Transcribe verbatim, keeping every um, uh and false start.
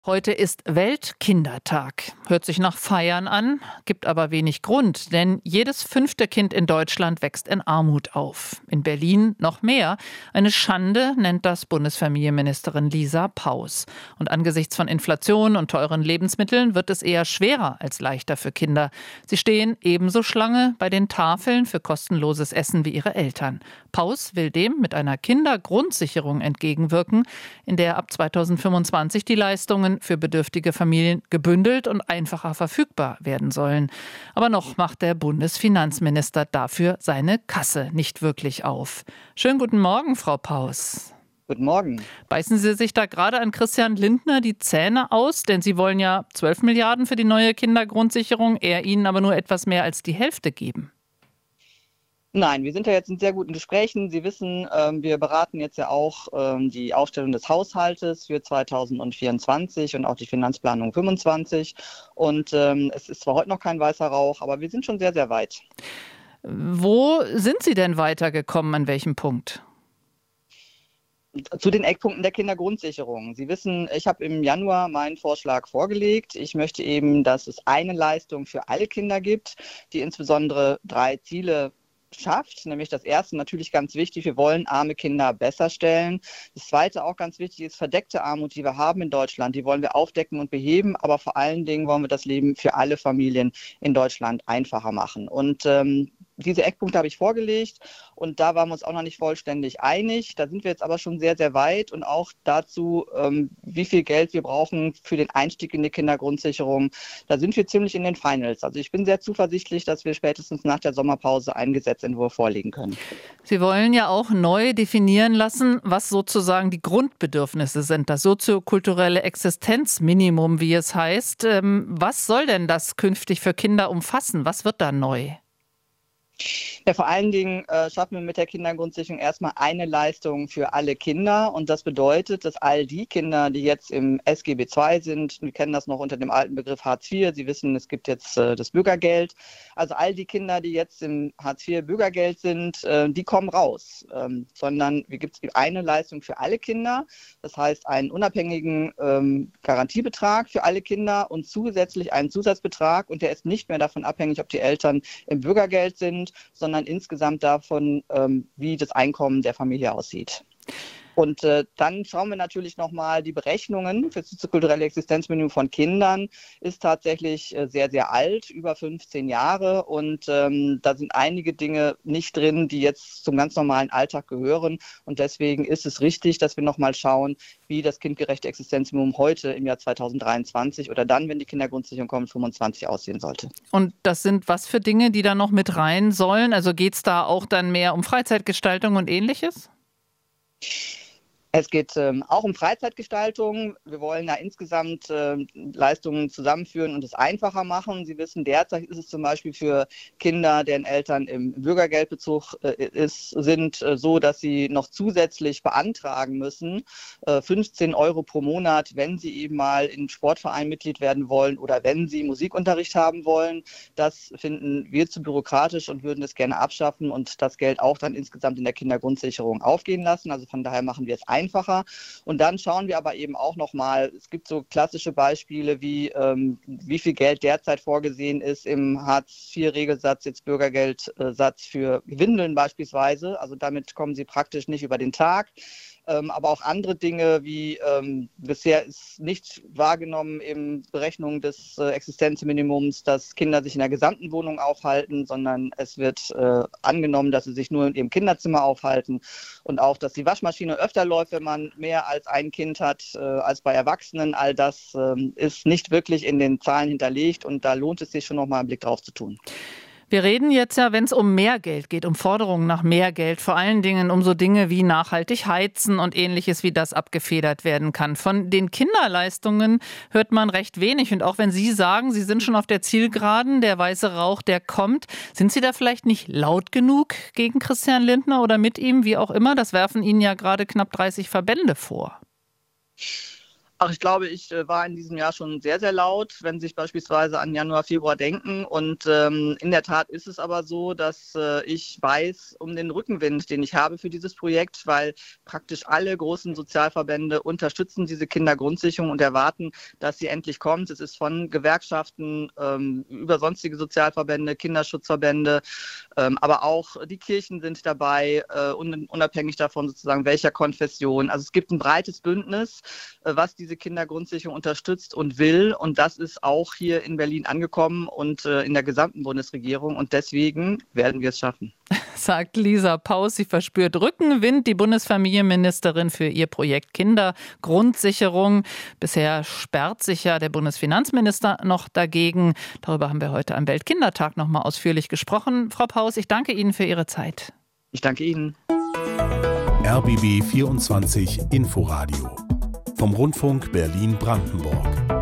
Heute ist Weltkindertag. Hört sich nach Feiern an, gibt aber wenig Grund, denn jedes fünfte Kind in Deutschland wächst in Armut auf. In Berlin noch mehr. Eine Schande nennt das Bundesfamilienministerin Lisa Paus. Und angesichts von Inflation und teuren Lebensmitteln wird es eher schwerer als leichter für Kinder. Sie stehen ebenso Schlange bei den Tafeln für kostenloses Essen wie ihre Eltern. Paus will dem mit einer Kindergrundsicherung entgegenwirken, in der ab zweitausendfünfundzwanzig die Leistungen für bedürftige Familien gebündelt und einfacher verfügbar werden sollen. Aber noch macht der Bundesfinanzminister dafür seine Kasse nicht wirklich auf. Schönen guten Morgen, Frau Paus. Guten Morgen. Beißen Sie sich da gerade an Christian Lindner die Zähne aus? Denn Sie wollen ja zwölf Milliarden für die neue Kindergrundsicherung, er Ihnen aber nur etwas mehr als die Hälfte geben. Nein, wir sind ja jetzt in sehr guten Gesprächen. Sie wissen, ähm, wir beraten jetzt ja auch ähm, die Aufstellung des Haushaltes für zweitausendvierundzwanzig und auch die Finanzplanung fünfundzwanzig. Und ähm, es ist zwar heute noch kein weißer Rauch, aber wir sind schon sehr, sehr weit. Wo sind Sie denn weitergekommen? An welchem Punkt? Zu den Eckpunkten der Kindergrundsicherung. Sie wissen, ich habe im Januar meinen Vorschlag vorgelegt. Ich möchte eben, dass es eine Leistung für alle Kinder gibt, die insbesondere drei Ziele schafft, nämlich das erste natürlich ganz wichtig, wir wollen arme Kinder besser stellen. Das zweite auch ganz wichtig ist verdeckte Armut, die wir haben in Deutschland, die wollen wir aufdecken und beheben, aber vor allen Dingen wollen wir das Leben für alle Familien in Deutschland einfacher machen. Und ähm, diese Eckpunkte habe ich vorgelegt und da waren wir uns auch noch nicht vollständig einig. Da sind wir jetzt aber schon sehr, sehr weit und auch dazu, ähm, wie viel Geld wir brauchen für den Einstieg in die Kindergrundsicherung. Da sind wir ziemlich in den Finals. Also ich bin sehr zuversichtlich, dass wir spätestens nach der Sommerpause einen Gesetzentwurf vorlegen können. Sie wollen ja auch neu definieren lassen, was sozusagen die Grundbedürfnisse sind, das soziokulturelle Existenzminimum, wie es heißt. Ähm, was soll denn das künftig für Kinder umfassen? Was wird da neu? Ja, vor allen Dingen äh, schaffen wir mit der Kindergrundsicherung erstmal eine Leistung für alle Kinder. Und das bedeutet, dass all die Kinder, die jetzt im S G B zwei sind, wir kennen das noch unter dem alten Begriff Hartz vier, Sie wissen, es gibt jetzt äh, das Bürgergeld. Also all die Kinder, die jetzt im Hartz vier Bürgergeld sind, äh, die kommen raus. Ähm, sondern es gibt eine Leistung für alle Kinder. Das heißt, einen unabhängigen ähm, Garantiebetrag für alle Kinder und zusätzlich einen Zusatzbetrag. Und der ist nicht mehr davon abhängig, ob die Eltern im Bürgergeld sind, sondern insgesamt davon, ähm, wie das Einkommen der Familie aussieht. Und äh, dann schauen wir natürlich nochmal, die Berechnungen für das soziokulturelle Existenzminimum von Kindern ist tatsächlich äh, sehr, sehr alt, über fünfzehn Jahre. Und ähm, da sind einige Dinge nicht drin, die jetzt zum ganz normalen Alltag gehören. Und deswegen ist es richtig, dass wir nochmal schauen, wie das kindgerechte Existenzminimum heute im Jahr zweitausenddreiundzwanzig oder dann, wenn die Kindergrundsicherung kommt, fünfundzwanzig aussehen sollte. Und das sind was für Dinge, die da noch mit rein sollen? Also geht es da auch dann mehr um Freizeitgestaltung und Ähnliches? Es geht ähm, auch um Freizeitgestaltung. Wir wollen da insgesamt äh, Leistungen zusammenführen und es einfacher machen. Sie wissen, derzeit ist es zum Beispiel für Kinder, deren Eltern im Bürgergeldbezug äh, ist, sind, äh, so, dass sie noch zusätzlich beantragen müssen, äh, fünfzehn Euro pro Monat, wenn sie eben mal in Sportverein Mitglied werden wollen oder wenn sie Musikunterricht haben wollen. Das finden wir zu bürokratisch und würden es gerne abschaffen und das Geld auch dann insgesamt in der Kindergrundsicherung aufgehen lassen. Also von daher machen wir es einfacher. Und dann schauen wir aber eben auch nochmal, es gibt so klassische Beispiele wie, ähm, wie viel Geld derzeit vorgesehen ist im Hartz vier Regelsatz, jetzt Bürgergeldsatz für Windeln beispielsweise. Also damit kommen sie praktisch nicht über den Tag. Ähm, aber auch andere Dinge wie ähm, bisher ist nicht wahrgenommen in Berechnung des äh, Existenzminimums, dass Kinder sich in der gesamten Wohnung aufhalten, sondern es wird äh, angenommen, dass sie sich nur in ihrem Kinderzimmer aufhalten und auch, dass die Waschmaschine öfter läuft, wenn man mehr als ein Kind hat, äh, als bei Erwachsenen. All das äh, ist nicht wirklich in den Zahlen hinterlegt und da lohnt es sich schon nochmal einen Blick drauf zu tun. Wir reden jetzt ja, wenn es um mehr Geld geht, um Forderungen nach mehr Geld, vor allen Dingen um so Dinge wie nachhaltig heizen und Ähnliches, wie das abgefedert werden kann. Von den Kinderleistungen hört man recht wenig. Und auch wenn Sie sagen, Sie sind schon auf der Zielgeraden, der weiße Rauch, der kommt, sind Sie da vielleicht nicht laut genug gegen Christian Lindner oder mit ihm, wie auch immer? Das werfen Ihnen ja gerade knapp dreißig Verbände vor. Ach, ich glaube, ich äh, war in diesem Jahr schon sehr, sehr laut, wenn Sie sich beispielsweise an Januar, Februar denken. Und ähm, in der Tat ist es aber so, dass äh, ich weiß um den Rückenwind, den ich habe für dieses Projekt, weil praktisch alle großen Sozialverbände unterstützen diese Kindergrundsicherung und erwarten, dass sie endlich kommt. Es ist von Gewerkschaften ähm, über sonstige Sozialverbände, Kinderschutzverbände, ähm, aber auch die Kirchen sind dabei, äh, unabhängig davon sozusagen welcher Konfession. Also es gibt ein breites Bündnis, äh, was diese Kindergrundsicherung unterstützt und will. Und das ist auch hier in Berlin angekommen und äh, in der gesamten Bundesregierung. Und deswegen werden wir es schaffen. Sagt Lisa Paus. Sie verspürt Rückenwind, die Bundesfamilienministerin für ihr Projekt Kindergrundsicherung. Bisher sperrt sich ja der Bundesfinanzminister noch dagegen. Darüber haben wir heute am Weltkindertag noch mal ausführlich gesprochen. Frau Paus, ich danke Ihnen für Ihre Zeit. Ich danke Ihnen. R B B vierundzwanzig Inforadio vom Rundfunk Berlin-Brandenburg.